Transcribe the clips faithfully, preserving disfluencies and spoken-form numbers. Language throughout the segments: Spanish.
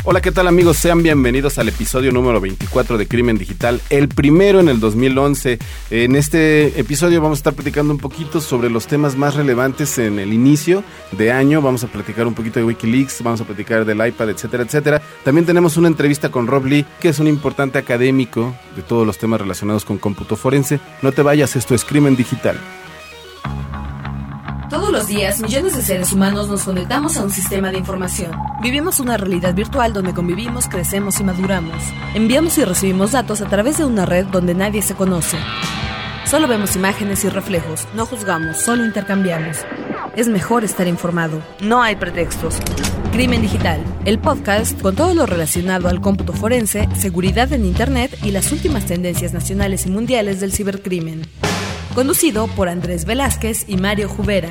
Hola, ¿qué tal amigos? Sean bienvenidos al episodio número veinticuatro de Crimen Digital, el primero en el dos mil once. En este episodio vamos a estar platicando un poquito sobre los temas más relevantes en el inicio de año. Vamos a platicar un poquito de Wikileaks, vamos a platicar del iPad, etcétera, etcétera. También tenemos una entrevista con Rob Lee, que es un importante académico de todos los temas relacionados con cómputo forense. No te vayas, esto es Crimen Digital. Todos los días, millones de seres humanos nos conectamos a un sistema de información. Vivimos una realidad virtual donde convivimos, crecemos y maduramos. Enviamos y recibimos datos a través de una red donde nadie se conoce. Solo vemos imágenes y reflejos, no juzgamos, solo intercambiamos. Es mejor estar informado. No hay pretextos. Crimen Digital, el podcast con todo lo relacionado al cómputo forense, seguridad en Internet y las últimas tendencias nacionales y mundiales del cibercrimen. Conducido por Andrés Velázquez y Mario Jubera.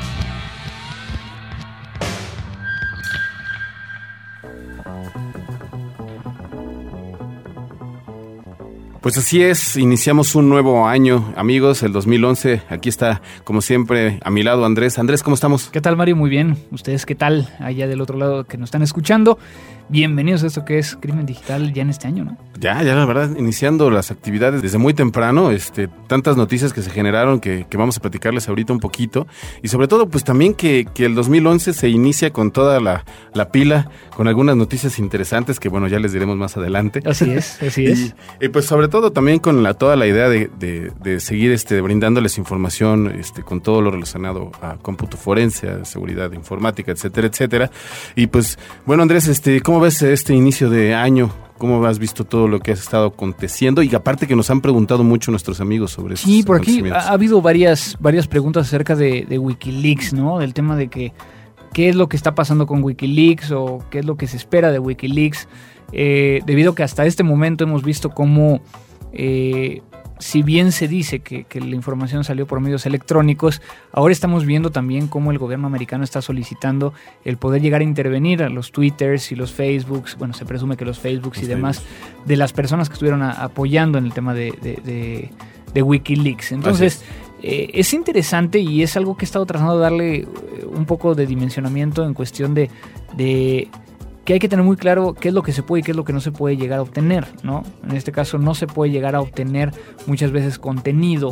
Pues así es, iniciamos un nuevo año, amigos, el dos mil once. Aquí está, como siempre, a mi lado Andrés. Andrés, ¿cómo estamos? ¿Qué tal, Mario? Muy bien. ¿Ustedes qué tal? Allá del otro lado que nos están escuchando. Bienvenidos a esto que es Crimen Digital ya en este año, ¿no? Ya, ya la verdad, iniciando las actividades desde muy temprano, este, tantas noticias que se generaron que, que vamos a platicarles ahorita un poquito. Y sobre todo, pues también que, que el dos mil once se inicia con toda la, la pila, con algunas noticias interesantes que, bueno, ya les diremos más adelante. Así es, así es. Y, y pues sobre todo también con la, toda la idea de, de, de seguir este, brindándoles información este, con todo lo relacionado a cómputo forense, a seguridad informática, etcétera, etcétera. Y pues, bueno, Andrés, este, ¿cómo ves este inicio de año? ¿Cómo has visto todo lo que ha estado aconteciendo? Y aparte que nos han preguntado mucho nuestros amigos sobre eso. Sí, por aquí ha, ha habido varias, varias preguntas acerca de, de Wikileaks, ¿no? Del tema de que qué es lo que está pasando con Wikileaks o qué es lo que se espera de Wikileaks. Eh, debido a que hasta este momento hemos visto cómo, eh, si bien se dice que, que la información salió por medios electrónicos, ahora estamos viendo también cómo el gobierno americano está solicitando el poder llegar a intervenir a los Twitters y los Facebooks, bueno, se presume que los Facebooks los y demás, Facebook. De las personas que estuvieron a, apoyando en el tema de, de, de, de Wikileaks. Entonces, eh, es interesante y es algo que he estado tratando de darle un poco de dimensionamiento en cuestión de... de que hay que tener muy claro qué es lo que se puede y qué es lo que no se puede llegar a obtener, ¿no? En este caso no se puede llegar a obtener muchas veces contenido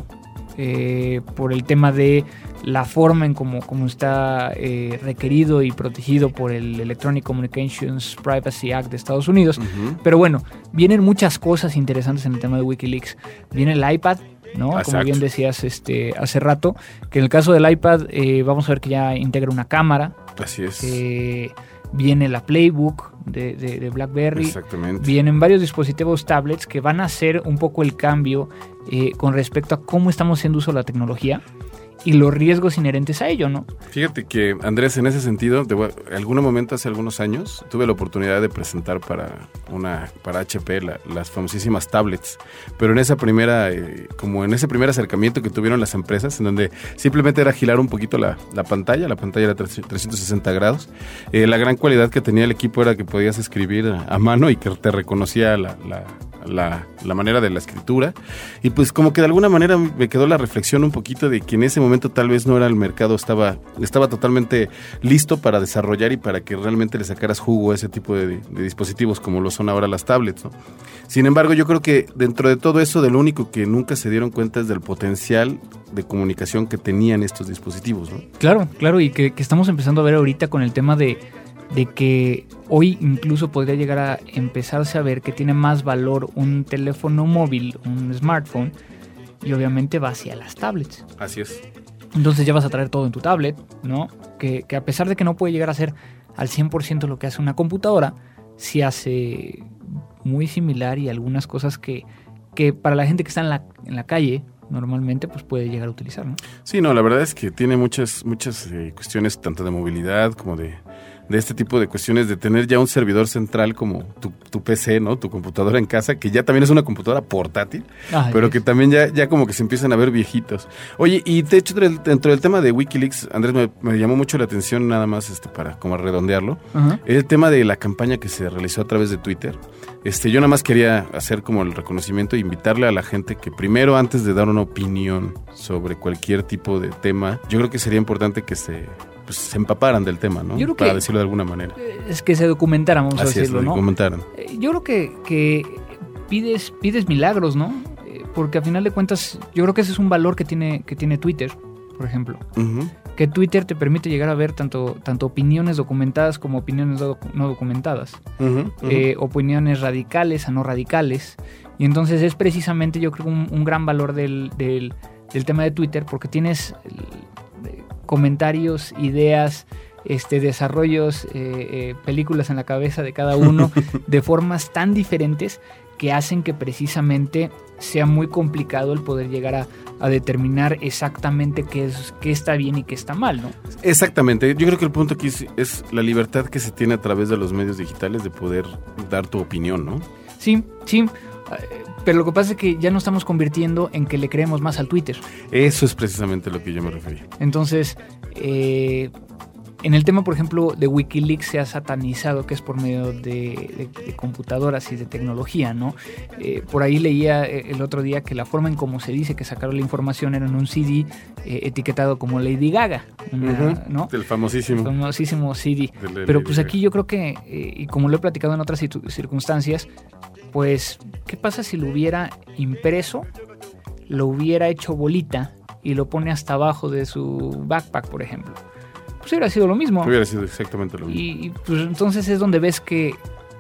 eh, por el tema de la forma en cómo como está eh, requerido y protegido por el Electronic Communications Privacy Act de Estados Unidos. Uh-huh. Pero bueno, vienen muchas cosas interesantes en el tema de Wikileaks. Viene el iPad, ¿no? Exacto. Como bien decías este, hace rato, que en el caso del iPad eh, vamos a ver que ya integra una cámara. Así es. Eh, Viene la Playbook de, de, de BlackBerry. Exactamente. Vienen varios dispositivos tablets que van a hacer un poco el cambio eh, con respecto a cómo estamos haciendo uso de la tecnología y los riesgos inherentes a ello, ¿no? Fíjate que, Andrés, en ese sentido, de algún momento hace algunos años, tuve la oportunidad de presentar para una para H P la, las famosísimas tablets, pero en esa primera, eh, como en ese primer acercamiento que tuvieron las empresas, en donde simplemente era girar un poquito la, la pantalla, la pantalla era trescientos sesenta grados, eh, la gran cualidad que tenía el equipo era que podías escribir a, a mano y que te reconocía la, la La, la manera de la escritura, y pues como que de alguna manera me quedó la reflexión un poquito de que en ese momento tal vez no era el mercado, estaba, estaba totalmente listo para desarrollar y para que realmente le sacaras jugo a ese tipo de, de dispositivos como lo son ahora las tablets, ¿no? Sin embargo, yo creo que dentro de todo eso, de lo único que nunca se dieron cuenta es del potencial de comunicación que tenían estos dispositivos, ¿no? Claro, claro, y que, que estamos empezando a ver ahorita con el tema de de que hoy incluso podría llegar a empezarse a ver que tiene más valor un teléfono móvil, un smartphone, y obviamente va hacia las tablets. Así es. Entonces ya vas a traer todo en tu tablet, ¿no? Que, que a pesar de que no puede llegar a ser al cien por ciento lo que hace una computadora, sí hace muy similar y algunas cosas que, que para la gente que está en la, en la calle normalmente pues puede llegar a utilizar, ¿no? Sí, no, la verdad es que tiene muchas, muchas eh, cuestiones tanto de movilidad como de... de este tipo de cuestiones, de tener ya un servidor central como tu, tu P C, ¿no? Tu computadora en casa, que ya también es una computadora portátil, Ay, pero que también ya, ya como que se empiezan a ver viejitos. Oye, y de hecho dentro del tema de Wikileaks, Andrés, me, me llamó mucho la atención, nada más este para como redondearlo, uh-huh. el tema de la campaña que se realizó a través de Twitter. Este, yo nada más quería hacer como el reconocimiento e invitarle a la gente que primero, antes de dar una opinión sobre cualquier tipo de tema, yo creo que sería importante que se pues, se empaparan del tema, ¿no? Yo creo Para que decirlo de alguna manera. Es que se documentaran, vamos Así a decirlo, es, ¿no? documentaran. Yo creo que, que pides, pides milagros, ¿no? Porque a final de cuentas, yo creo que ese es un valor que tiene, que tiene Twitter, por ejemplo. Uh-huh. Que Twitter te permite llegar a ver tanto, tanto opiniones documentadas como opiniones no, no documentadas. Uh-huh, uh-huh. Eh, opiniones radicales a no radicales. Y entonces es precisamente, yo creo, un, un gran valor del, del, del tema de Twitter, porque tienes eh, comentarios, ideas, este, desarrollos, eh, eh, películas en la cabeza de cada uno de formas tan diferentes que hacen que precisamente sea muy complicado el poder llegar a, a determinar exactamente qué es qué está bien y qué está mal, ¿no? Exactamente. Yo creo que el punto aquí es, es la libertad que se tiene a través de los medios digitales de poder dar tu opinión, ¿no? Sí, sí. Pero lo que pasa es que ya nos estamos convirtiendo en que le creemos más al Twitter. Eso es precisamente lo que yo me refería. Entonces, eh, en el tema, por ejemplo, de Wikileaks se ha satanizado que es por medio de, de, de computadoras y de tecnología, ¿no? Eh, por ahí leía el otro día que la forma en cómo se dice que sacaron la información era en un C D eh, etiquetado como Lady Gaga, una, uh-huh. ¿no? El famosísimo. El famosísimo C D. Pero pues aquí yo creo que, eh, y como lo he platicado en otras circunstancias, pues, ¿qué pasa si lo hubiera impreso, lo hubiera hecho bolita y lo pone hasta abajo de su backpack, por ejemplo? Pues hubiera sido lo mismo. Hubiera sido exactamente lo mismo. Y, y pues entonces es donde ves que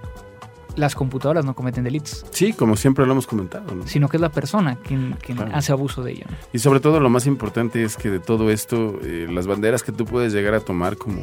las computadoras no cometen delitos. Sí, como siempre lo hemos comentado, ¿no? Sino que es la persona quien, quien claro. hace abuso de ello, ¿no? Y sobre todo lo más importante es que de todo esto, eh, las banderas que tú puedes llegar a tomar como,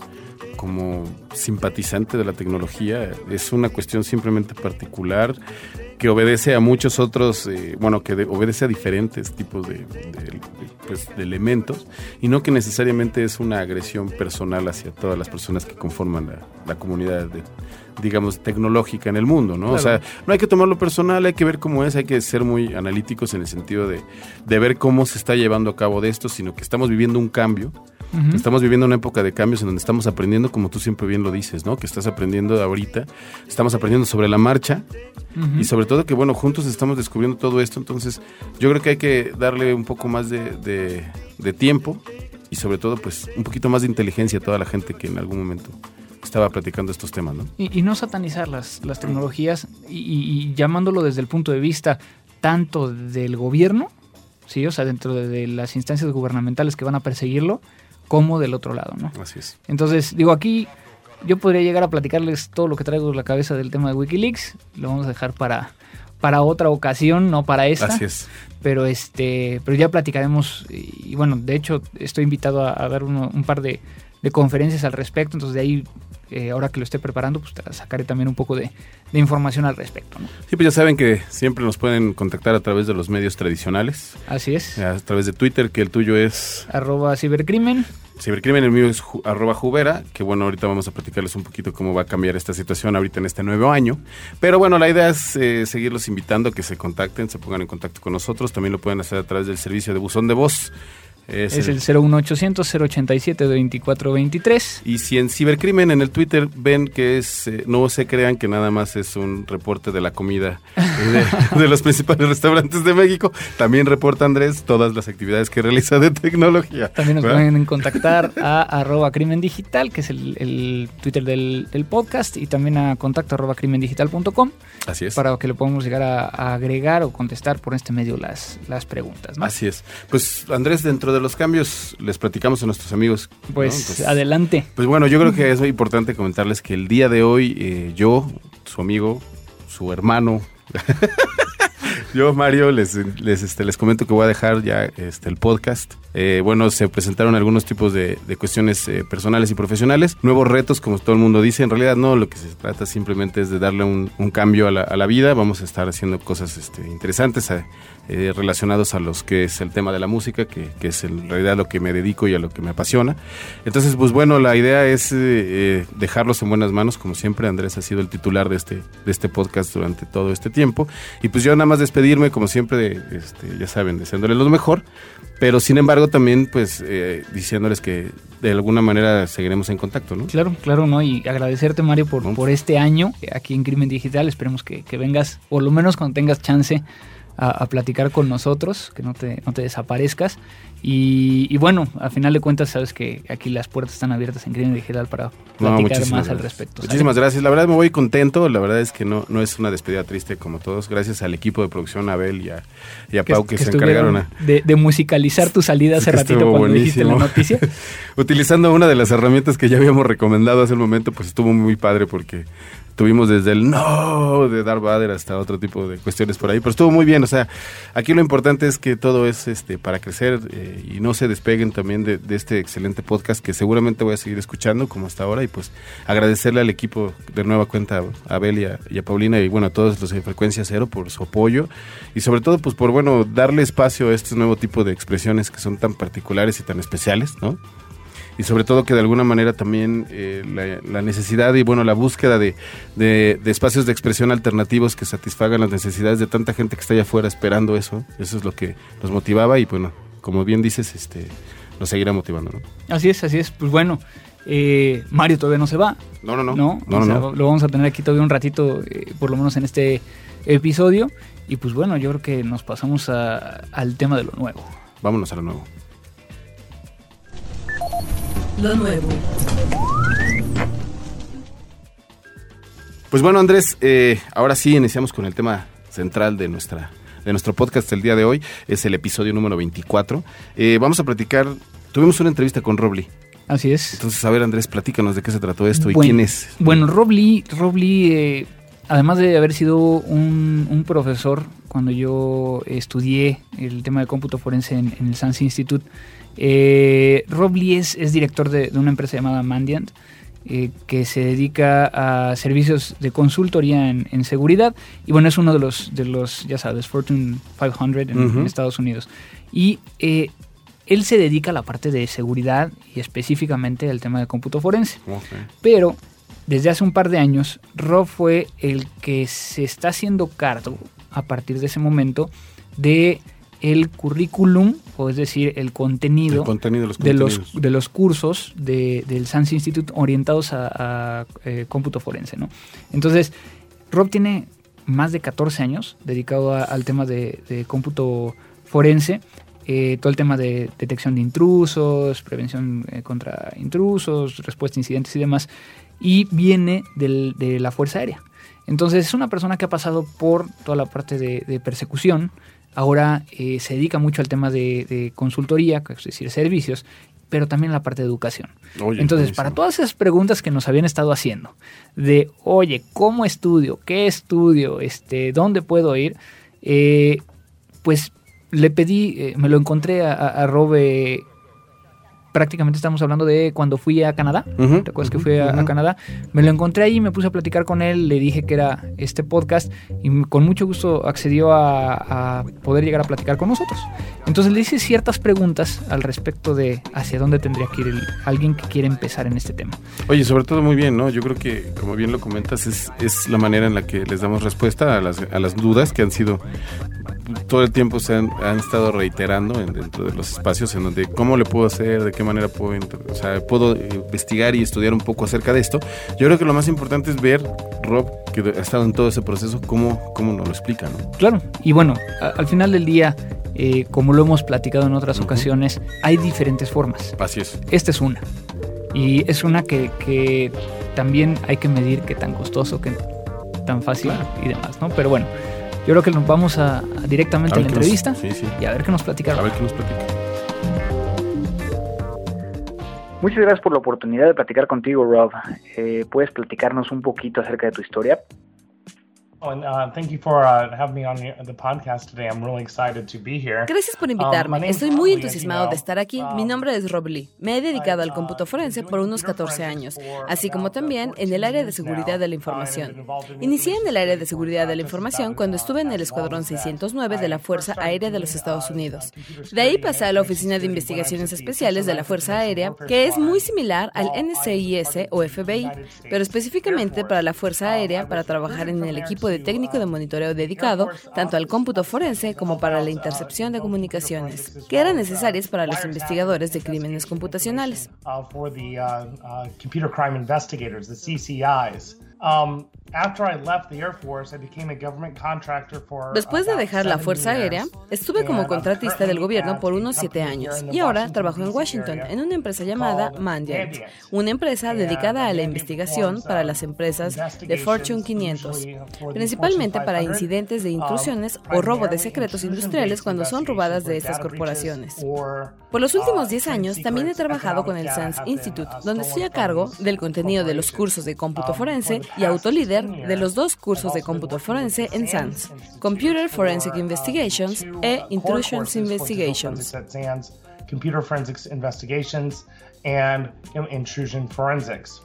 como simpatizante de la tecnología es una cuestión simplemente particular que obedece a muchos otros, eh, bueno, que de, obedece a diferentes tipos de, de, de, pues, de elementos y no que necesariamente es una agresión personal hacia todas las personas que conforman la, la comunidad, de, digamos, tecnológica en el mundo, ¿no? Claro. O sea, no hay que tomarlo personal, hay que ver cómo es, hay que ser muy analíticos en el sentido de, de ver cómo se está llevando a cabo de esto, sino que estamos viviendo un cambio. Uh-huh. Estamos viviendo una época de cambios en donde estamos aprendiendo, como tú siempre bien lo dices, ¿no? Que estás aprendiendo ahorita, estamos aprendiendo sobre la marcha uh-huh. y sobre todo que, bueno, juntos estamos descubriendo todo esto. Entonces yo creo que hay que darle un poco más de, de, de tiempo y sobre todo pues un poquito más de inteligencia a toda la gente que en algún momento estaba platicando estos temas, ¿no? Y, y no satanizar las, las tecnologías y, y, y llamándolo desde el punto de vista tanto del gobierno, sí, o sea, dentro de, de las instancias gubernamentales que van a perseguirlo, como del otro lado, ¿no? Así es. Entonces, digo, aquí yo podría llegar a platicarles todo lo que traigo en la cabeza del tema de Wikileaks. Lo vamos a dejar para, para otra ocasión, no para esta. Así es. Pero este, pero ya platicaremos. Y, y bueno, de hecho, estoy invitado a, a dar uno, un par de, de conferencias al respecto. Entonces, de ahí, eh, ahora que lo esté preparando, pues sacaré también un poco de, de información al respecto, ¿no? Sí, pues ya saben que siempre nos pueden contactar a través de los medios tradicionales. Así es. A través de Twitter, que el tuyo es... Arroba cibercrimen. Cibercrimen, el mío es ju, arroba Jubera, que bueno, ahorita vamos a platicarles un poquito cómo va a cambiar esta situación ahorita en este nuevo año. Pero bueno, la idea es eh, seguirlos invitando a que se contacten, se pongan en contacto con nosotros. También lo pueden hacer a través del servicio de buzón de voz. Es, es el, el cero uno ochocientos cero ochenta y siete veinticuatro veintitrés. Y si en Cibercrimen en el Twitter ven que es, eh, no se crean que nada más es un reporte de la comida eh, de, de los principales restaurantes de México, también reporta Andrés todas las actividades que realiza de tecnología. También nos ¿verdad? pueden contactar a arroba crimen digital, que es el, el Twitter del, del podcast, y también a contacto arroba crimen digital punto com. Así es. Para que le podamos llegar a, a agregar o contestar por este medio las, las preguntas, ¿no? Así es. Pues Andrés, dentro de de los cambios les platicamos a nuestros amigos. Pues, ¿no? Entonces, adelante. Pues bueno, yo creo que es muy importante comentarles que el día de hoy eh, yo, su amigo, su hermano, yo, Mario, les, les, este, les comento que voy a dejar ya este, el podcast. Eh, bueno, se presentaron algunos tipos de, de cuestiones eh, personales y profesionales, nuevos retos, como todo el mundo dice. En realidad no, lo que se trata simplemente es de darle un, un cambio a la, a la vida. Vamos a estar haciendo cosas este, interesantes a, eh, relacionados a los que es el tema de la música, que, que es en realidad lo que me dedico y a lo que me apasiona. Entonces, pues bueno, la idea es eh, dejarlos en buenas manos. Como siempre, Andrés ha sido el titular de este, de este podcast durante todo este tiempo. Y pues yo nada más despedirme, como siempre, de, este, ya saben, deseándoles lo mejor. Pero sin embargo también pues eh, diciéndoles que de alguna manera seguiremos en contacto, ¿no? Claro, claro, ¿no? Y agradecerte, Mario, por, ¿no? por este año aquí en Crimen Digital. Esperemos que, que vengas, por lo menos cuando tengas chance, a, a platicar con nosotros, que no te, no te desaparezcas. Y, y bueno, al final de cuentas, sabes que aquí las puertas están abiertas en Crimen Digital para platicar no, más gracias. al respecto. ¿Sale? Muchísimas gracias. La verdad me voy contento. La verdad es que no, no es una despedida triste como todos. Gracias al equipo de producción, a Abel y a, y a Pau, que, que, que se encargaron a, de, de musicalizar tu salida hace ratito cuando buenísimo. dijiste la noticia. Utilizando una de las herramientas que ya habíamos recomendado hace un momento, pues estuvo muy padre porque tuvimos desde el no de Darth Vader hasta otro tipo de cuestiones por ahí, pero estuvo muy bien. O sea, aquí lo importante es que todo es este para crecer eh, y no se despeguen también de, de este excelente podcast que seguramente voy a seguir escuchando como hasta ahora, y pues agradecerle al equipo de nueva cuenta, a Abel y a, y a Paulina y bueno a todos los de Frecuencia Cero por su apoyo y sobre todo pues por bueno darle espacio a este nuevo tipo de expresiones que son tan particulares y tan especiales, ¿no? Y sobre todo que de alguna manera también eh, la, la necesidad y bueno la búsqueda de, de, de espacios de expresión alternativos que satisfagan las necesidades de tanta gente que está allá afuera esperando eso, eso es lo que nos motivaba y bueno, como bien dices, este nos seguirá motivando, ¿no? Así es, así es, pues bueno, eh, Mario todavía no se va. No, no, no. No, no, o sea, no. Lo vamos a tener aquí todavía un ratito, eh, por lo menos en este episodio, y pues bueno, yo creo que nos pasamos a, al tema de lo nuevo. Vámonos a lo nuevo. Lo nuevo. Pues bueno, Andrés, eh, ahora sí iniciamos con el tema central de nuestra de nuestro podcast el día de hoy. Es el episodio número veinticuatro. Eh, vamos a platicar, tuvimos una entrevista con Rob Lee. Así es. Entonces, a ver, Andrés, platícanos de qué se trató esto bueno, y quién es. Bueno, Rob Lee, Rob Lee eh, además de haber sido un, un profesor cuando yo estudié el tema de cómputo forense en, en el SANS Institute, Eh, Rob Lee es, es director de, de una empresa llamada Mandiant, eh, que se dedica a servicios de consultoría en, en seguridad, y bueno, es uno de los, de los ya sabes, Fortune quinientos en, uh-huh. en Estados Unidos, y eh, él se dedica a la parte de seguridad y específicamente al tema de cómputo forense, okay. Pero desde hace un par de años Rob fue el que se está haciendo cargo a partir de ese momento de el currículum, o es decir, el contenido, el contenido de, los de, los, de los cursos de, del SANS Institute orientados a, a eh, cómputo forense, ¿no? Entonces, Rob tiene más de catorce años dedicado a, al tema de, de cómputo forense, eh, todo el tema de detección de intrusos, prevención eh, contra intrusos, respuesta a incidentes y demás, y viene del, de la Fuerza Aérea. Entonces, es una persona que ha pasado por toda la parte de, de persecución. Ahora eh, se dedica mucho al tema de, de consultoría, es decir, servicios, pero también la parte de educación. Oye, Entonces, para todas esas preguntas que nos habían estado haciendo, de, oye, ¿cómo estudio? ¿Qué estudio? Este, ¿dónde puedo ir? Eh, pues le pedí, eh, me lo encontré a, a Rob, eh, prácticamente estamos hablando de cuando fui a Canadá. Uh-huh, ¿Te acuerdas uh-huh, que fui a, uh-huh. a Canadá? Me lo encontré ahí, me puse a platicar con él, le dije que era este podcast y con mucho gusto accedió a, a poder llegar a platicar con nosotros. Entonces le hice ciertas preguntas al respecto de hacia dónde tendría que ir el, alguien que quiere empezar en este tema. Oye, sobre todo muy bien, ¿no? Yo creo que, como bien lo comentas, es, es la manera en la que les damos respuesta a las, a las dudas que han sido todo el tiempo se han, han estado reiterando en, dentro de los espacios en donde cómo le puedo hacer, de qué manera puedo, o sea, puedo investigar y estudiar un poco acerca de esto. Yo creo que lo más importante es ver, Rob, que ha estado en todo ese proceso, cómo, cómo nos lo explica, ¿no? Claro, y bueno, a, al final del día, eh, como lo hemos platicado en otras uh-huh. ocasiones, hay diferentes formas. Así es. Esta es una, y es una que, que también hay que medir qué tan costoso, qué tan fácil claro. y demás, ¿no? Pero bueno, yo creo que nos vamos a, a directamente a, a la entrevista nos, sí, sí. y a ver qué nos platicaron. A ver qué nos platican. Muchas gracias por la oportunidad de platicar contigo, Rob. Eh, ¿Puedes platicarnos un poquito acerca de tu historia? Gracias por invitarme. Estoy muy entusiasmado de estar aquí. Mi nombre es Rob Lee. Me he dedicado al cómputo forense por unos catorce años, así como también en el área de seguridad de la información. Inicié en el área de seguridad de la información cuando estuve en el Escuadrón seiscientos nueve de la Fuerza Aérea de los Estados Unidos. De ahí pasé a la Oficina de Investigaciones Especiales de la Fuerza Aérea, que es muy similar al N C I S o F B I, pero específicamente para la Fuerza Aérea para trabajar en el equipo de técnico de monitoreo dedicado tanto al cómputo forense como para la intercepción de comunicaciones, que eran necesarias para los investigadores de crímenes computacionales. Um, Después de dejar la Fuerza Aérea, estuve como contratista del gobierno por unos siete años y ahora trabajo en Washington en una empresa llamada Mandiant, una empresa dedicada a la investigación para las empresas de Fortune quinientos, principalmente para incidentes de intrusiones o robo de secretos industriales cuando son robadas de estas corporaciones. Por los últimos diez años también he trabajado con el SANS Institute, donde estoy a cargo del contenido de los cursos de cómputo forense y autolíder de los dos cursos de cómputo forense en SANS, Computer Forensic Investigations e Intrusions Investigations. Computer Forensics Investigations and Intrusion Forensics.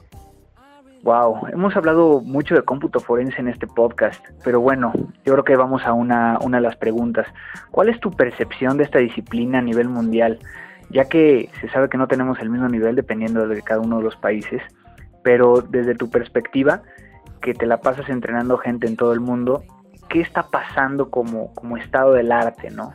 Wow, hemos hablado mucho de cómputo forense en este podcast, pero bueno, yo creo que vamos a una, una de las preguntas. ¿Cuál es tu percepción de esta disciplina a nivel mundial? Ya que se sabe que no tenemos el mismo nivel dependiendo de cada uno de los países, pero desde tu perspectiva, que te la pasas entrenando gente en todo el mundo, ¿qué está pasando como, como estado del arte, no?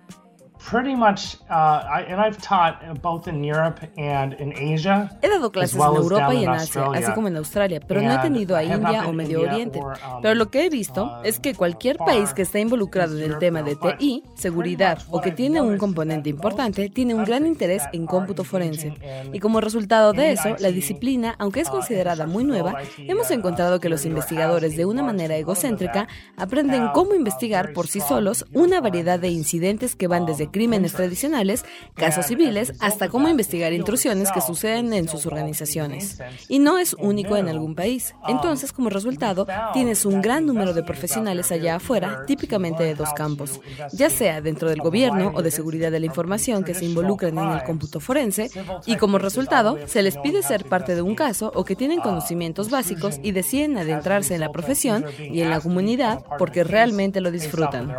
Pretty much, uh, I, and I've taught both in Europe and in Asia. He dado clases en Europa y en Asia, así como en Australia, pero no he tenido a India o Medio Oriente. Pero lo que he visto es que cualquier país que está involucrado en el tema de T I, seguridad o que tiene un componente importante, tiene un gran interés en cómputo forense. Y como resultado de eso, la disciplina, aunque es considerada muy nueva, hemos encontrado que los investigadores de una manera egocéntrica aprenden cómo investigar por sí solos una variedad de incidentes que van desde crímenes tradicionales, casos civiles, hasta cómo investigar intrusiones que suceden en sus organizaciones. Y no es único en algún país. Entonces, como resultado, tienes un gran número de profesionales allá afuera, típicamente de dos campos, ya sea dentro del gobierno o de seguridad de la información que se involucran en el cómputo forense, y como resultado, se les pide ser parte de un caso o que tienen conocimientos básicos y deciden adentrarse en la profesión y en la comunidad porque realmente lo disfrutan.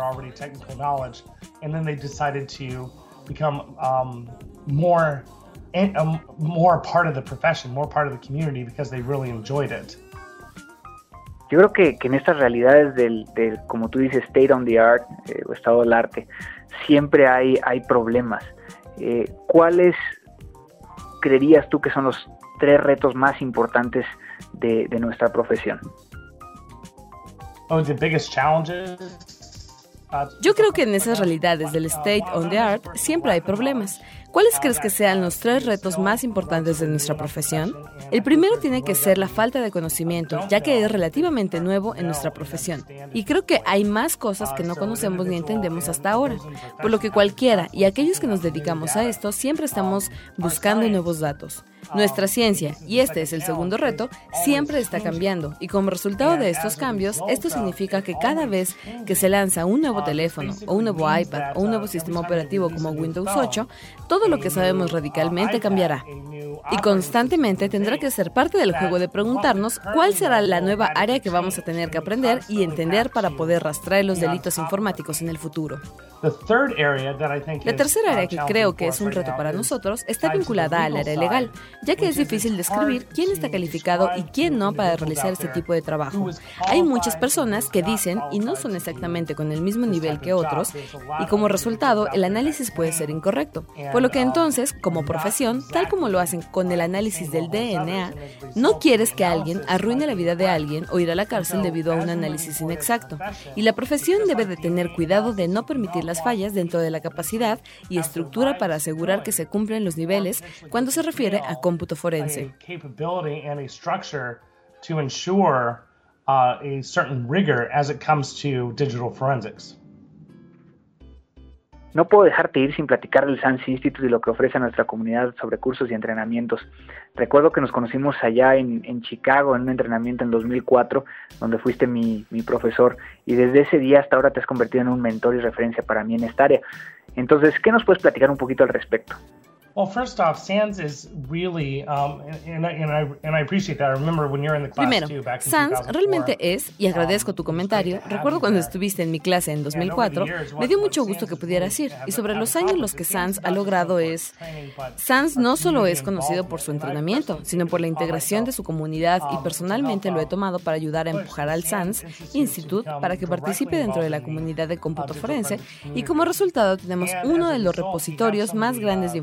And then they decided to become um, more, um, more part of the profession, more part of the community because they really enjoyed it. Yo creo que, que en estas realidades del, del, como tú dices, state on the art, eh, o estado del arte, siempre hay, hay problemas. Eh, ¿Cuáles creerías tú que son los tres retos más importantes de, de nuestra profesión? Oh, the biggest challenges? Yo creo que en esas realidades del state on the art siempre hay problemas. ¿Cuáles crees que sean los tres retos más importantes de nuestra profesión? El primero tiene que ser la falta de conocimiento, ya que es relativamente nuevo en nuestra profesión. Y creo que hay más cosas que no conocemos ni entendemos hasta ahora. Por lo que cualquiera y aquellos que nos dedicamos a esto siempre estamos buscando nuevos datos. Nuestra ciencia, y este es el segundo reto, siempre está cambiando. Y como resultado de estos cambios, esto significa que cada vez que se lanza un nuevo teléfono, o un nuevo iPad, o un nuevo sistema operativo como Windows ocho, todo lo que sabemos radicalmente cambiará. Y constantemente tendrá que ser parte del juego de preguntarnos cuál será la nueva área que vamos a tener que aprender y entender para poder rastrear los delitos informáticos en el futuro. La tercera área que creo que es un reto para nosotros está vinculada al área legal, ya que es difícil describir quién está calificado y quién no para realizar este tipo de trabajo. Hay muchas personas que dicen y no son exactamente con el mismo nivel que otros, y como resultado el análisis puede ser incorrecto. Por lo que entonces, como profesión, tal como lo hacen con el análisis del D N A, no quieres que alguien arruine la vida de alguien o ir a la cárcel debido a un análisis inexacto. Y la profesión debe de tener cuidado de no permitir las fallas dentro de la capacidad y estructura para asegurar que se cumplen los niveles cuando se refiere a cómputo forense. No puedo dejarte ir sin platicar del SANS Institute y lo que ofrece a nuestra comunidad sobre cursos y entrenamientos. Recuerdo que nos conocimos allá en, en Chicago en un entrenamiento en dos mil cuatro, donde fuiste mi, mi profesor, y desde ese día hasta ahora te has convertido en un mentor y referencia para mí en esta área. Entonces, ¿qué nos puedes platicar un poquito al respecto? Well, first off, SANS is really, um, and, and, I, and I appreciate that. I remember when you're in the class Primero, too, back in SANS two thousand four, realmente es, y agradezco tu comentario, recuerdo cuando estuviste en mi clase en dos mil cuatro, me dio mucho gusto que pudieras ir, y sobre los años los que SANS ha logrado es, SANS no solo es conocido por su entrenamiento, sino por la integración de su comunidad, y personalmente lo he tomado para ayudar a empujar al SANS Institute para que participe dentro de la comunidad de cómputo forense, y como resultado tenemos uno de los repositorios más grandes de información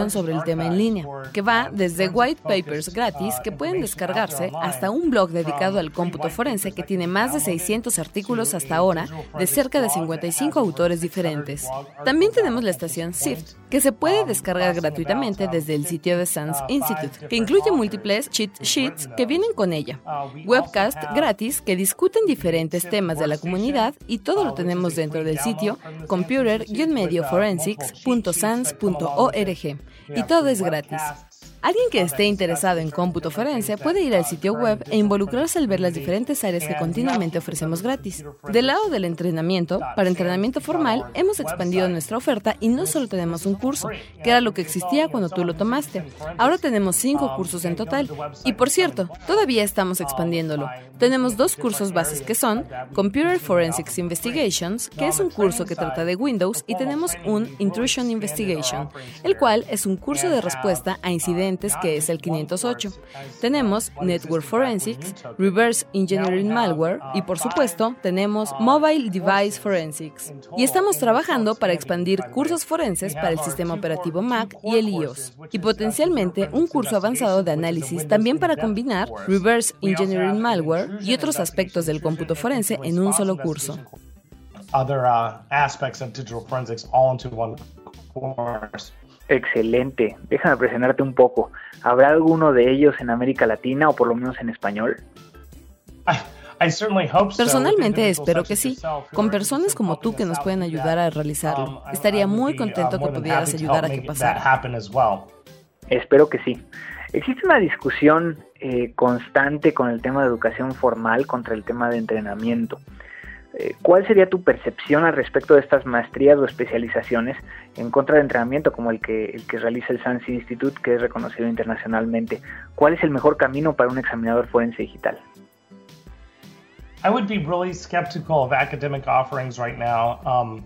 información sobre el tema en línea, que va desde white papers gratis que pueden descargarse hasta un blog dedicado al cómputo forense que tiene más de seiscientos artículos hasta ahora de cerca de cincuenta y cinco autores diferentes. También tenemos la estación SIFT, que se puede descargar gratuitamente desde el sitio de SANS Institute, que incluye múltiples cheat sheets que vienen con ella, webcast gratis que discuten diferentes temas de la comunidad, y todo lo tenemos dentro del sitio computer medio forensics punto sans punto org, y todo es gratis. Alguien que esté interesado en cómputo forense puede ir al sitio web e involucrarse al ver las diferentes áreas que continuamente ofrecemos gratis. Del lado del entrenamiento, para entrenamiento formal, hemos expandido nuestra oferta y no solo tenemos un curso, que era lo que existía cuando tú lo tomaste. Ahora tenemos cinco cursos en total. Y por cierto, todavía estamos expandiéndolo. Tenemos dos cursos bases que son Computer Forensics Investigations, que es un curso que trata de Windows, y tenemos un Intrusion Investigation, el cual es un curso de respuesta a incidentes que es el quinientos ocho. Tenemos Network Forensics, Reverse Engineering Malware y, por supuesto, tenemos Mobile Device Forensics. Y estamos trabajando para expandir cursos forenses para el sistema operativo Mac y el iOS. Y potencialmente un curso avanzado de análisis también para combinar Reverse Engineering Malware y otros aspectos del cómputo forense en un solo curso. Other uh, aspects of digital forensics all into one course. Excelente. Déjame presentarte un poco. ¿Habrá alguno de ellos en América Latina o por lo menos en español? Personalmente espero que sí, con personas como tú que nos pueden ayudar a realizarlo. Estaría muy contento que pudieras ayudar a que pasara. Espero que sí. Existe una discusión eh, constante con el tema de educación formal contra el tema de entrenamiento. ¿Cuál sería tu percepción al respecto de estas maestrías o especializaciones en contra de entrenamiento como el que, el que realiza el SANS Institute, que es reconocido internacionalmente? ¿Cuál es el mejor camino para un examinador forense digital? I would be really skeptical of academic offerings right now. Um,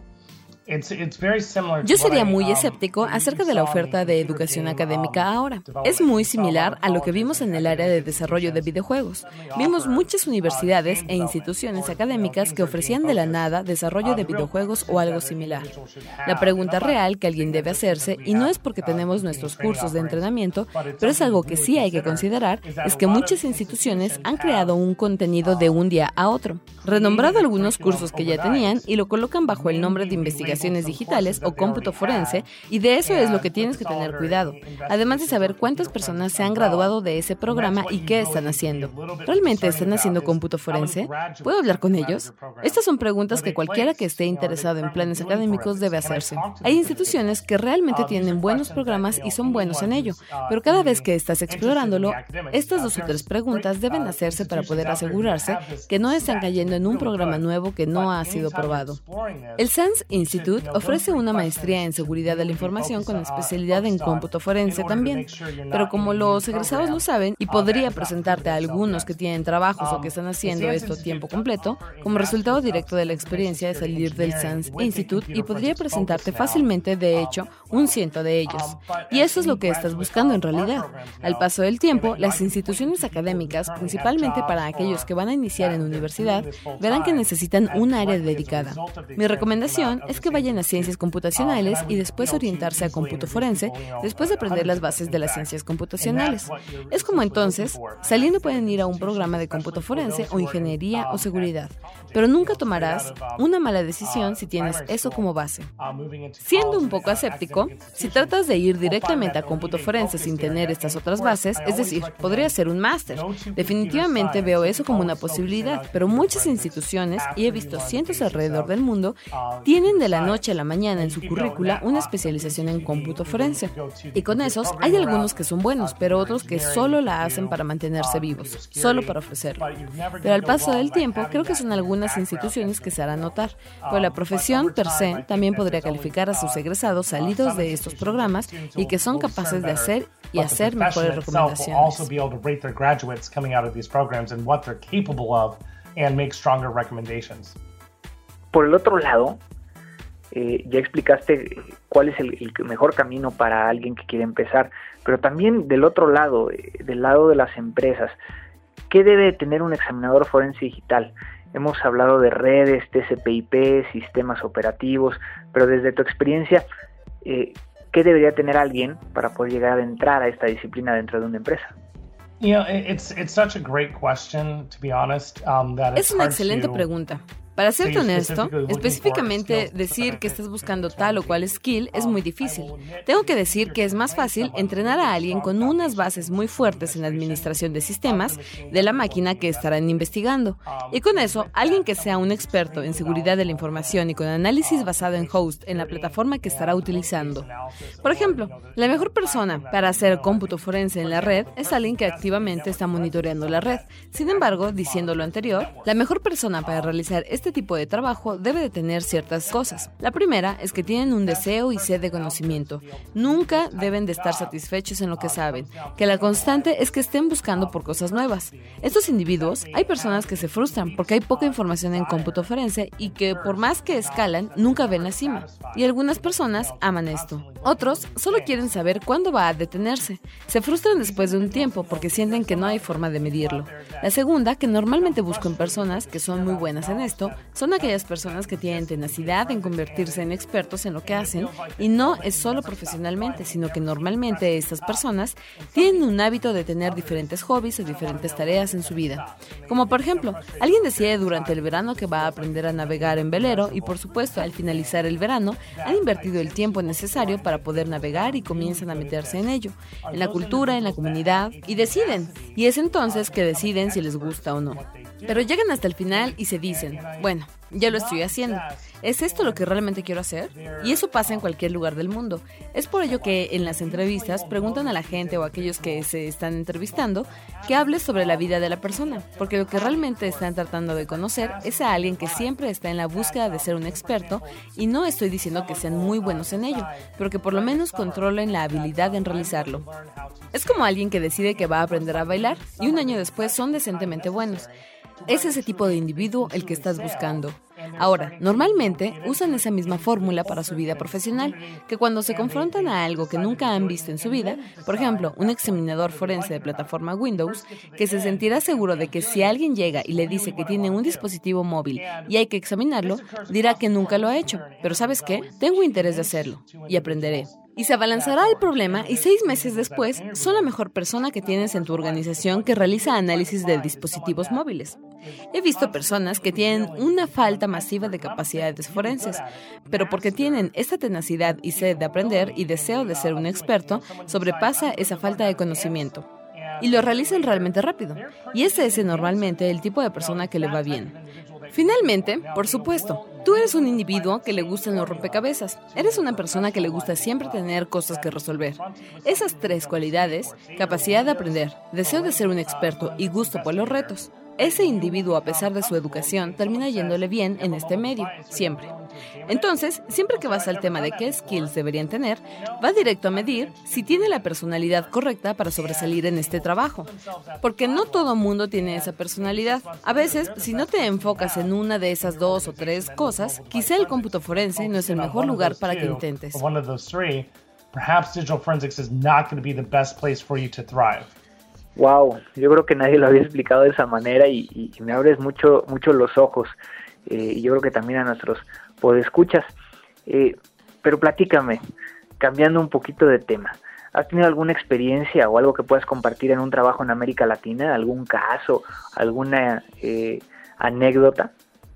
Yo sería muy escéptico acerca de la oferta de educación académica ahora. Es muy similar a lo que vimos en el área de desarrollo de videojuegos. Vimos muchas universidades e instituciones académicas que ofrecían de la nada desarrollo de videojuegos o algo similar. La pregunta real que alguien debe hacerse, y no es porque tenemos nuestros cursos de entrenamiento, pero es algo que sí hay que considerar, es que muchas instituciones han creado un contenido de un día a otro, renombrado algunos cursos que ya tenían y lo colocan bajo el nombre de investigación digitales o cómputo forense, y de eso es lo que tienes que tener cuidado, además de saber cuántas personas se han graduado de ese programa y qué están haciendo. ¿Realmente están haciendo cómputo forense? ¿Puedo hablar con ellos? Estas son preguntas que cualquiera que esté interesado en planes académicos debe hacerse. Hay instituciones que realmente tienen buenos programas y son buenos en ello, pero cada vez que estás explorándolo, estas dos o tres preguntas deben hacerse para poder asegurarse que no están cayendo en un programa nuevo que no ha sido probado. El SANS Institute ofrece una maestría en seguridad de la información con especialidad en cómputo forense también, pero como los egresados lo saben, y podría presentarte a algunos que tienen trabajos o que están haciendo esto a tiempo completo, como resultado directo de la experiencia de salir del SANS Institute, y podría presentarte fácilmente, de hecho, un ciento de ellos. Y eso es lo que estás buscando en realidad. Al paso del tiempo, las instituciones académicas, principalmente para aquellos que van a iniciar en universidad, verán que necesitan un área dedicada. Mi recomendación es que vayan a ciencias computacionales y después orientarse a cómputo forense después de aprender las bases de las ciencias computacionales. Es como entonces, saliendo pueden ir a un programa de cómputo forense o ingeniería o seguridad, pero nunca tomarás una mala decisión si tienes eso como base. Siendo un poco escéptico, si tratas de ir directamente a cómputo forense sin tener estas otras bases, es decir, podría ser un máster. Definitivamente veo eso como una posibilidad, pero muchas instituciones, y he visto cientos alrededor del mundo, tienen de la noche a la mañana en su currícula una especialización en cómputo forense. Y con esos hay algunos que son buenos, pero otros que solo la hacen para mantenerse vivos, solo para ofrecerlo. Pero al paso del tiempo, creo que son algunas instituciones que se harán notar, pero la profesión per se también podría calificar a sus egresados salidos de estos programas y que son capaces de hacer y hacer mejores recomendaciones. Por el otro lado, Eh, ya explicaste cuál es el, el mejor camino para alguien que quiere empezar, pero también del otro lado, eh, del lado de las empresas, ¿qué debe tener un examinador forense digital? Hemos hablado de redes, T C P I P, sistemas operativos, pero desde tu experiencia, eh, ¿qué debería tener alguien para poder llegar a entrar a esta disciplina dentro de una empresa? You know, it's it's such a great question, to be honest. Um, that es una excelente pregunta. Para serte honesto, específicamente decir que estás buscando tal o cual skill es muy difícil. Tengo que decir que es más fácil entrenar a alguien con unas bases muy fuertes en la administración de sistemas de la máquina que estarán investigando. Y con eso, alguien que sea un experto en seguridad de la información y con análisis basado en host en la plataforma que estará utilizando. Por ejemplo, la mejor persona para hacer cómputo forense en la red es alguien que activamente está monitoreando la red. Sin embargo, diciendo lo anterior, la mejor persona para realizar este tipo de trabajo debe de tener ciertas cosas. La primera es que tienen un deseo y sed de conocimiento. Nunca deben de estar satisfechos en lo que saben, que la constante es que estén buscando por cosas nuevas. Estos individuos, hay personas que se frustran porque hay poca información en cómputo forense y que por más que escalan, nunca ven la cima. Y algunas personas aman esto. Otros solo quieren saber cuándo va a detenerse. Se frustran después de un tiempo porque sienten que no hay forma de medirlo. La segunda, que normalmente busco en personas que son muy buenas en esto, son aquellas personas que tienen tenacidad en convertirse en expertos en lo que hacen y no es solo profesionalmente, sino que normalmente estas personas tienen un hábito de tener diferentes hobbies o diferentes tareas en su vida. Como por ejemplo, alguien decide durante el verano que va a aprender a navegar en velero y por supuesto al finalizar el verano han invertido el tiempo necesario para poder navegar y comienzan a meterse en ello, en la cultura, en la comunidad y deciden. Y es entonces que deciden si les gusta o no. Pero llegan hasta el final y se dicen, bueno, ya lo estoy haciendo. ¿Es esto lo que realmente quiero hacer? Y eso pasa en cualquier lugar del mundo. Es por ello que en las entrevistas preguntan a la gente o a aquellos que se están entrevistando que hable sobre la vida de la persona, porque lo que realmente están tratando de conocer es a alguien que siempre está en la búsqueda de ser un experto y no estoy diciendo que sean muy buenos en ello, pero que por lo menos controlen la habilidad en realizarlo. Es como alguien que decide que va a aprender a bailar y un año después son decentemente buenos. Es ese tipo de individuo el que estás buscando. Ahora, normalmente usan esa misma fórmula para su vida profesional, que cuando se confrontan a algo que nunca han visto en su vida, por ejemplo, un examinador forense de plataforma Windows, que se sentirá seguro de que si alguien llega y le dice que tiene un dispositivo móvil y hay que examinarlo, dirá que nunca lo ha hecho. Pero ¿sabes qué? Tengo interés de hacerlo y aprenderé. Y se abalanzará el problema y seis meses después son la mejor persona que tienes en tu organización que realiza análisis de dispositivos móviles. He visto personas que tienen una falta masiva de capacidades forenses, pero porque tienen esta tenacidad y sed de aprender y deseo de ser un experto, sobrepasa esa falta de conocimiento. Y lo realizan realmente rápido. Y ese es normalmente el tipo de persona que le va bien. Finalmente, por supuesto, tú eres un individuo que le gustan los rompecabezas. Eres una persona que le gusta siempre tener cosas que resolver. Esas tres cualidades, capacidad de aprender, deseo de ser un experto y gusto por los retos, ese individuo, a pesar de su educación, termina yéndole bien en este medio, siempre. Entonces, siempre que vas al tema de qué skills deberían tener, va directo a medir si tiene la personalidad correcta para sobresalir en este trabajo. Porque no todo mundo tiene esa personalidad. A veces, si no te enfocas en una de esas dos o tres cosas, quizá el cómputo forense no es el mejor lugar para que intentes. Wow, yo creo que nadie lo había explicado de esa manera y, y, y me abres mucho, mucho los ojos. Eh, y yo creo que también a nuestros podescuchas. Eh, pero platícame, cambiando un poquito de tema, ¿has tenido alguna experiencia o algo que puedas compartir en un trabajo en América Latina? ¿Algún caso? ¿Alguna eh, anécdota?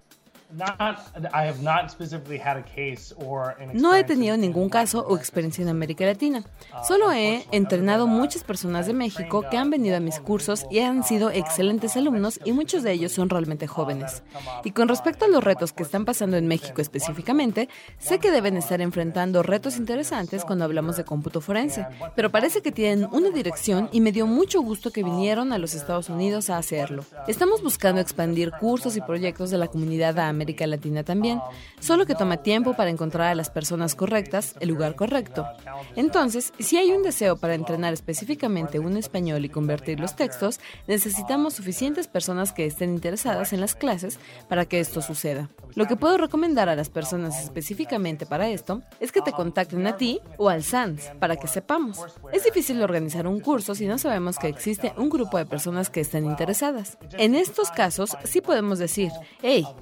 No he tenido ningún caso o experiencia en América Latina. Solo he entrenado muchas personas de México que han venido a mis cursos y han sido excelentes alumnos y muchos de ellos son realmente jóvenes. Y con respecto a los retos que están pasando en México específicamente, sé que deben estar enfrentando retos interesantes cuando hablamos de cómputo forense, pero parece que tienen una dirección y me dio mucho gusto que vinieron a los Estados Unidos a hacerlo. Estamos buscando expandir cursos y proyectos de la comunidad a América América Latina también, solo que toma tiempo para encontrar a las personas correctas, el lugar correcto. Entonces, si hay un deseo para entrenar específicamente un español y convertir los textos, necesitamos suficientes personas que estén interesadas en las clases para que esto suceda. Lo que puedo recomendar a las personas específicamente para esto es que te contacten a ti o al S A N S para que sepamos. Es difícil organizar un curso si no sabemos que existe un grupo de personas que estén interesadas. En estos casos, sí podemos decir, hey, sabemos que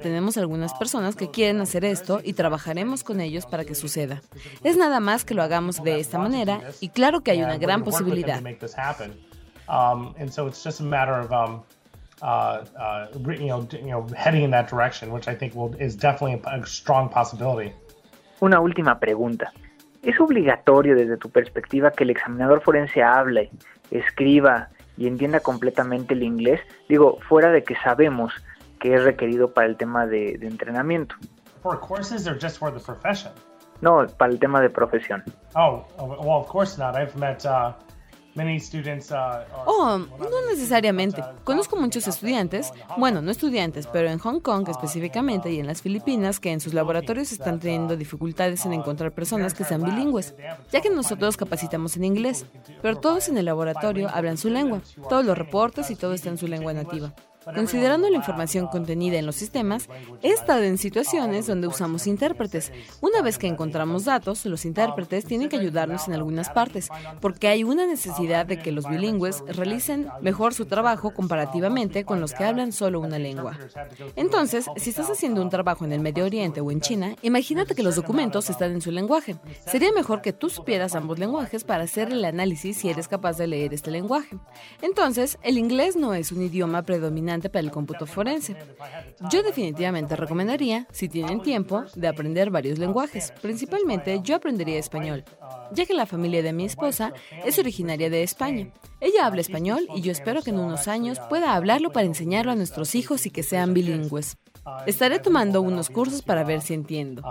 tenemos algunas personas que quieren hacer esto y trabajaremos con ellos para que suceda. Es nada más que lo hagamos de esta manera y claro que hay una gran posibilidad. Um, and so it's just a matter of um, uh, uh, you know, you know, heading in that direction, which I think will, is definitely a, a strong possibility. Una última pregunta. ¿Es obligatorio desde tu perspectiva que el examinador forense hable, escriba y entienda completamente el inglés? Digo, fuera de que sabemos que es requerido para el tema de, de entrenamiento. For courses or just for the profession? No, para el tema de profesión. Oh, well, of course not. I've met uh, many students. Uh, oh, no necesariamente. Conozco muchos estudiantes, bueno, no estudiantes, pero en Hong Kong específicamente y en las Filipinas, que en sus laboratorios están teniendo dificultades en encontrar personas que sean bilingües, ya que nosotros capacitamos en inglés, pero todos en el laboratorio hablan su lengua, todos los reportes y todo está en su lengua nativa. Considerando la información contenida en los sistemas, he estado en situaciones donde usamos intérpretes. Una vez que encontramos datos, los intérpretes tienen que ayudarnos en algunas partes, porque hay una necesidad de que los bilingües realicen mejor su trabajo comparativamente con los que hablan solo una lengua. Entonces, si estás haciendo un trabajo en el Medio Oriente o en China, imagínate que los documentos están en su lenguaje. Sería mejor que tú supieras ambos lenguajes para hacer el análisis si eres capaz de leer este lenguaje. Entonces, el inglés no es un idioma predominante para el cómputo forense. Yo definitivamente recomendaría, si tienen tiempo, de aprender varios lenguajes. Principalmente, yo aprendería español, ya que la familia de mi esposa es originaria de España. Ella habla español y yo espero que en unos años pueda hablarlo para enseñarlo a nuestros hijos y que sean bilingües. Estaré tomando unos cursos para ver si entiendo.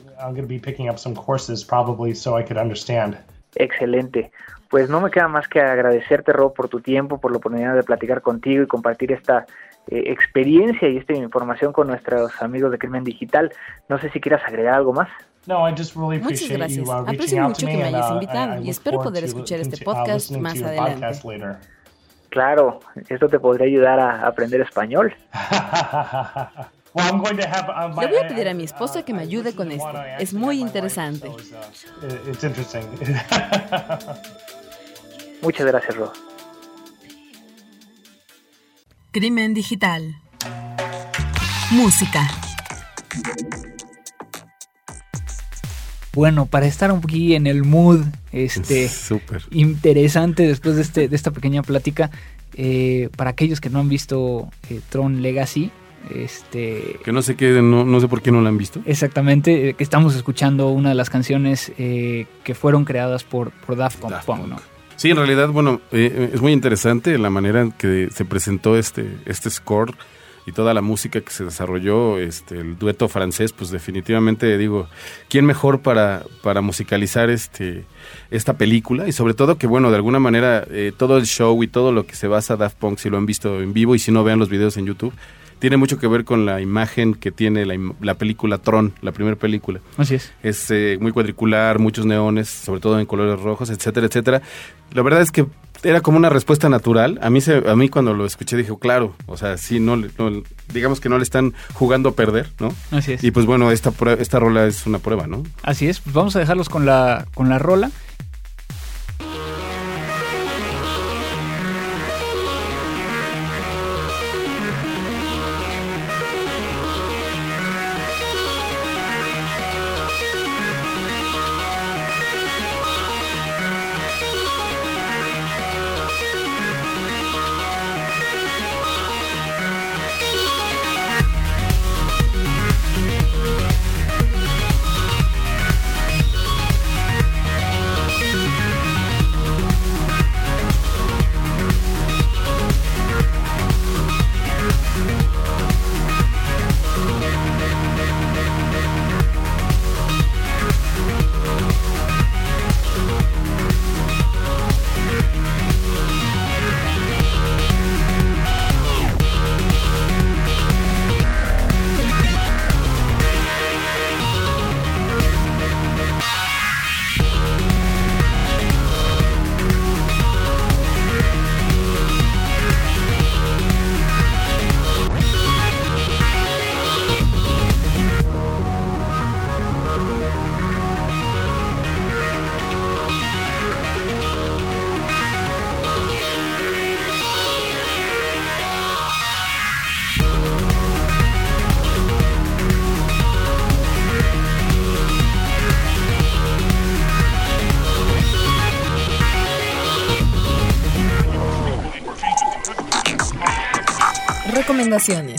Excelente. Pues no me queda más que agradecerte, Rob, por tu tiempo, por la oportunidad de platicar contigo y compartir esta eh, experiencia y esta información con nuestros amigos de Crimen Digital. No sé si quieras agregar algo más. No, I just really Muchas gracias. You, uh, Aprecio mucho que me hayas invitado and, uh, y espero poder escuchar este podcast uh, más adelante. Claro, esto te podría ayudar a aprender español. Well, I'm going to have, um, Le voy a pedir a mi esposa que me ayude con esto. Es muy interesante. It's interesting. Muchas gracias, Rob. Crimen Digital. Música. Bueno, para estar un poquito en el mood este, Súper. interesante después de, este, de esta pequeña plática, eh, para aquellos que no han visto eh, Tron Legacy, Este, que no sé qué, no, no sé por qué no la han visto. Exactamente, eh, que estamos escuchando una de las canciones eh, que fueron creadas por, por Daft Punk, Daft Punk. ¿no? Sí, en realidad, bueno, eh, es muy interesante la manera en que se presentó este, este score y toda la música que se desarrolló, este, el dueto francés, pues definitivamente digo, ¿quién mejor para, para musicalizar este, esta película? Y sobre todo que, bueno, de alguna manera eh, todo el show y todo lo que se basa Daft Punk, si lo han visto en vivo y si no, vean los videos en YouTube, tiene mucho que ver con la imagen que tiene la, la película Tron, la primera película. Así es. Es eh, muy cuadricular, muchos neones, sobre todo en colores rojos, etcétera, etcétera. La verdad es que era como una respuesta natural. A mí se, a mí cuando lo escuché dije, claro, o sea, sí, no, no, digamos que no le están jugando a perder, ¿no? Así es. Y pues bueno, esta, esta rola es una prueba, ¿no? Así es, pues vamos a dejarlos con la, con la rola. Recomendaciones.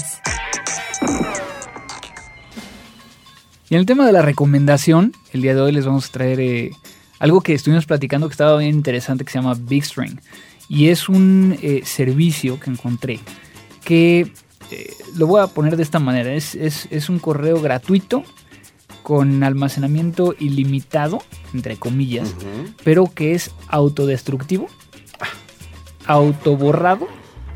Y en el tema de la recomendación, el día de hoy les vamos a traer eh, algo que estuvimos platicando que estaba bien interesante, que se llama BigString. Y es un eh, servicio que encontré que eh, lo voy a poner de esta manera. Es, es, es un correo gratuito con almacenamiento ilimitado, entre comillas, uh-huh. pero que es autodestructivo, autoborrado.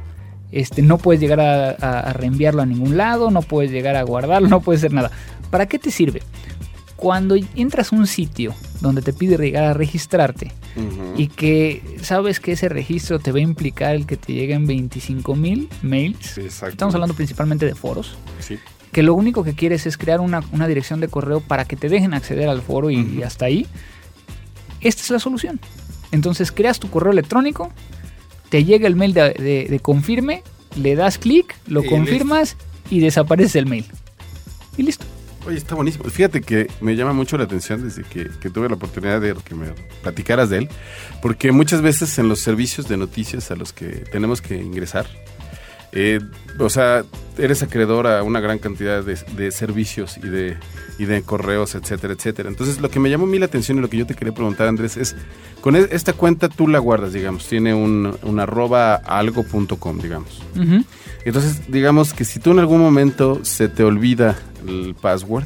Este, no puedes llegar a, a, a reenviarlo a ningún lado, no puedes llegar a guardarlo, no puedes hacer nada. ¿Para qué te sirve? Cuando entras a un sitio donde te pide llegar a registrarte uh-huh. y que sabes que ese registro te va a implicar el que te lleguen veinticinco mil mails, estamos hablando principalmente de foros, sí. que lo único que quieres es crear una, una dirección de correo para que te dejen acceder al foro y, uh-huh. y hasta ahí, esta es la solución. Entonces creas tu correo electrónico, te llega el mail de, de, de confirme, le das clic, lo y confirmas listo. Y desaparece el mail. Y listo. Oye, está buenísimo. Fíjate que me llama mucho la atención desde que, que tuve la oportunidad de que me platicaras de él, porque muchas veces en los servicios de noticias a los que tenemos que ingresar, eh, o sea, eres acreedor a una gran cantidad de, de servicios y de, y de correos, etcétera, etcétera. Entonces, lo que me llamó a mí la atención y lo que yo te quería preguntar, Andrés, es, con esta cuenta tú la guardas, digamos, tiene un, un arroba algo punto com, digamos. Uh-huh. Entonces, digamos que si tú en algún momento se te olvida el password,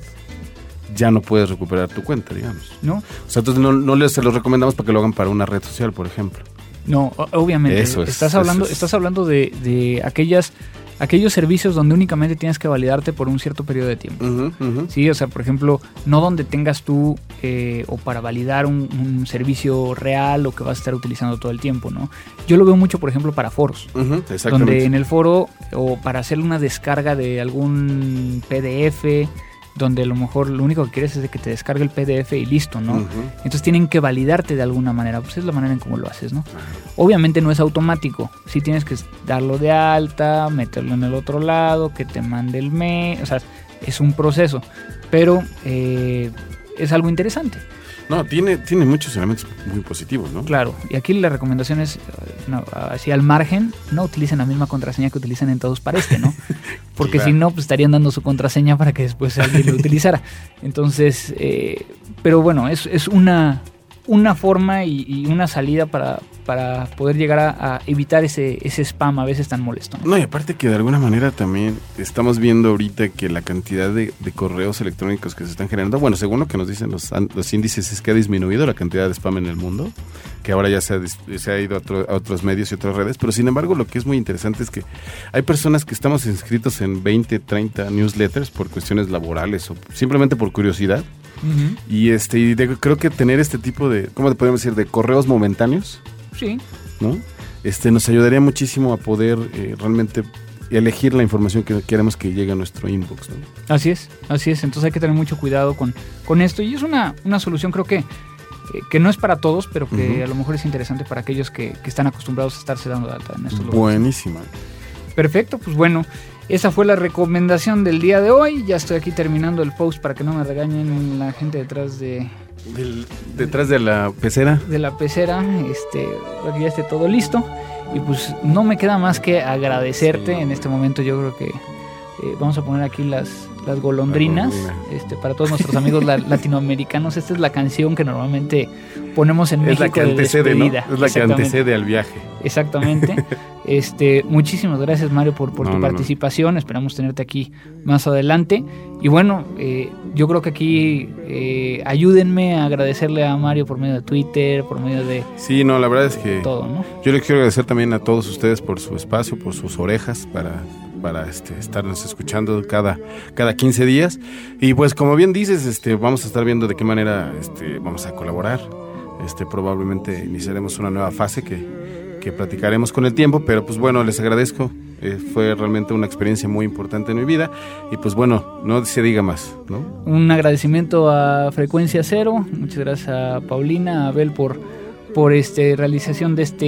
ya no puedes recuperar tu cuenta, digamos. ¿No? O sea, entonces no, no les se los recomendamos para que lo hagan para una red social, por ejemplo. No, obviamente. Eso es, estás hablando, eso es. Estás hablando de, de aquellas, aquellos servicios donde únicamente tienes que validarte por un cierto periodo de tiempo. Uh-huh, uh-huh. Sí, o sea, por ejemplo, no donde tengas tú eh, o para validar un, un servicio real o que vas a estar utilizando todo el tiempo, ¿no? Yo lo veo mucho, por ejemplo, para foros. Uh-huh, donde en el foro o para hacer una descarga de algún P D F, donde a lo mejor lo único que quieres es de que te descargue el P D F y listo, ¿no? Uh-huh. Entonces tienen que validarte de alguna manera, pues es la manera en cómo lo haces, ¿no? Uh-huh. Obviamente no es automático, sí tienes que darlo de alta, meterlo en el otro lado, que te mande el mail, o sea, es un proceso, pero eh, es algo interesante. No, tiene, tiene muchos elementos muy positivos, ¿no? Claro, y aquí la recomendación es, no, así al margen, no utilicen la misma contraseña que utilizan en todos para este, ¿no? Porque claro. si no, pues estarían dando su contraseña para que después alguien lo utilizara. Entonces, eh, pero bueno, es, es una, una forma y, y una salida para, para poder llegar a, a evitar ese, ese spam a veces tan molesto, ¿no? No, y aparte que de alguna manera también estamos viendo ahorita que la cantidad de, de correos electrónicos que se están generando, bueno, según lo que nos dicen los, los índices, es que ha disminuido la cantidad de spam en el mundo, que ahora ya se ha, se ha ido a, otro, a otros medios y otras redes, pero sin embargo lo que es muy interesante es que hay personas que estamos inscritos en veinte, treinta newsletters por cuestiones laborales o simplemente por curiosidad. Uh-huh. Y este y de, creo que tener este tipo de, ¿cómo te podemos decir? De correos momentáneos. Sí. ¿No? Este, nos ayudaría muchísimo a poder eh, realmente elegir la información que queremos que llegue a nuestro inbox, ¿no? Así es, así es. Entonces hay que tener mucho cuidado con, con esto. Y es una, una solución, creo que, eh, que no es para todos, pero que uh-huh. a lo mejor es interesante para aquellos que, que están acostumbrados a estarse dando de alta en estos lugares. Buenísima. Perfecto, pues bueno, esa fue la recomendación del día de hoy. Ya estoy aquí terminando el post para que no me regañen la gente detrás de... Del, detrás de la pecera. De la pecera, este, para que ya esté todo listo. Y pues no me queda más que agradecerte. Sí. En este momento yo creo que eh, vamos a poner aquí las, las golondrinas. La golondrina. este, para todos nuestros amigos la, latinoamericanos. Esta es la canción que normalmente ponemos en es México. Es la que antecede, ¿no? Es la que antecede al viaje. Exactamente. Este, muchísimas gracias, Mario, por, por no, tu no, participación. No. Esperamos tenerte aquí más adelante. Y bueno, eh, yo creo que aquí eh, ayúdenme a agradecerle a Mario por medio de Twitter, por medio de... Sí, no, la verdad es que todo, ¿no? Yo les quiero agradecer también a todos ustedes por su espacio, por sus orejas para, para este, estarnos escuchando cada, cada quince días. Y pues como bien dices, este, vamos a estar viendo de qué manera este, vamos a colaborar. Este, probablemente iniciaremos una nueva fase que que platicaremos con el tiempo, pero pues bueno, les agradezco, eh, fue realmente una experiencia muy importante en mi vida y pues bueno, no se diga más, ¿no? Un agradecimiento a Frecuencia Cero, muchas gracias a Paulina, a Abel por, por este realización de este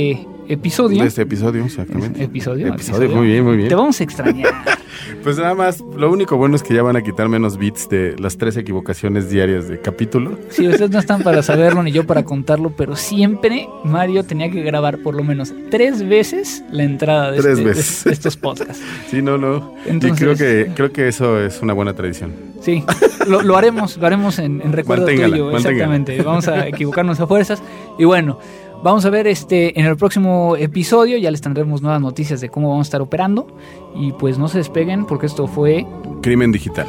episodio. De este episodio, exactamente. Episodio, episodio. episodio. Muy bien, muy bien. Te vamos a extrañar. Pues nada más, lo único bueno es que ya van a quitar menos bits de las tres equivocaciones diarias de capítulo. Sí, ustedes no están para saberlo ni yo para contarlo, pero siempre Mario tenía que grabar por lo menos tres veces la entrada de, tres este, veces. de, de estos podcasts. Sí, no, no. Entonces, y creo que, creo que eso es una buena tradición. Sí, lo, lo haremos, lo haremos en, en recuerdo Manténgala, tuyo, manténgala. exactamente. Vamos a equivocarnos a fuerzas. Y bueno, vamos a ver este en el próximo episodio, ya les tendremos nuevas noticias de cómo vamos a estar operando. Y pues no se despeguen porque esto fue Crimen Digital.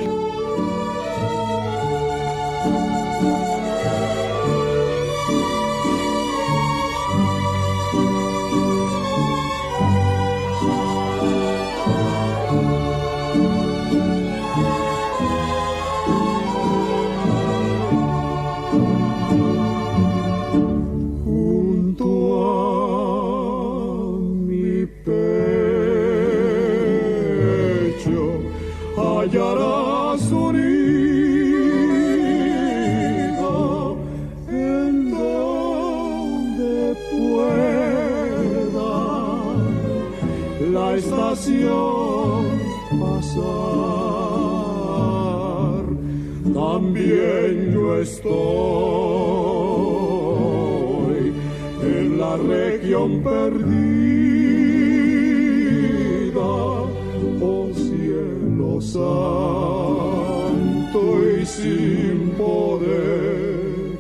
Hallarás un nido en donde pueda la estación pasar. También yo estoy en la región perdida, oh cielo santo, y sin poder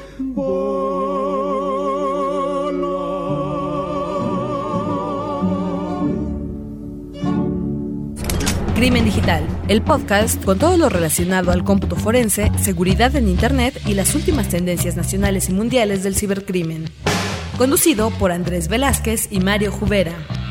volar. Crimen Digital, el podcast con todo lo relacionado al cómputo forense, seguridad en Internet y las últimas tendencias nacionales y mundiales del cibercrimen. Conducido por Andrés Velázquez y Mario Jubera.